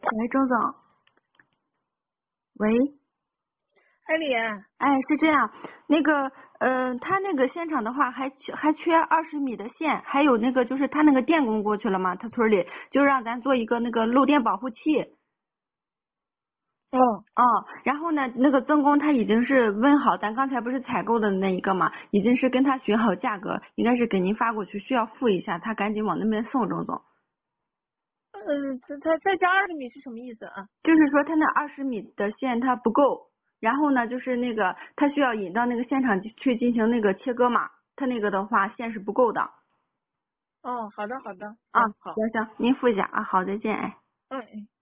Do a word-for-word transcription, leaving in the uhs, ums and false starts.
喂，钟总。喂， 艾丽， 哎，是这样，那个，呃，他那个现场的话还缺还缺二十米的线，还有那个就是他那个电工过去了嘛，他村里就让咱做一个那个漏电保护器。 哦哦，然后呢，那个曾工他已经是问好，咱刚才不是采购的那一个嘛，已经是跟他询好价格，应该是给您发过去，需要付一下，他赶紧往那边送，钟总。 嗯，他他再加二十米是什么意思啊？ 就是说他那二十米的线它不够，然后呢，就是那个他需要引到那个现场去进行那个切割嘛，他那个的话线是不够的。 哦，好的好的， 啊， 行好， 行行，您付一下啊，好，再见，哎。 嗯嗯。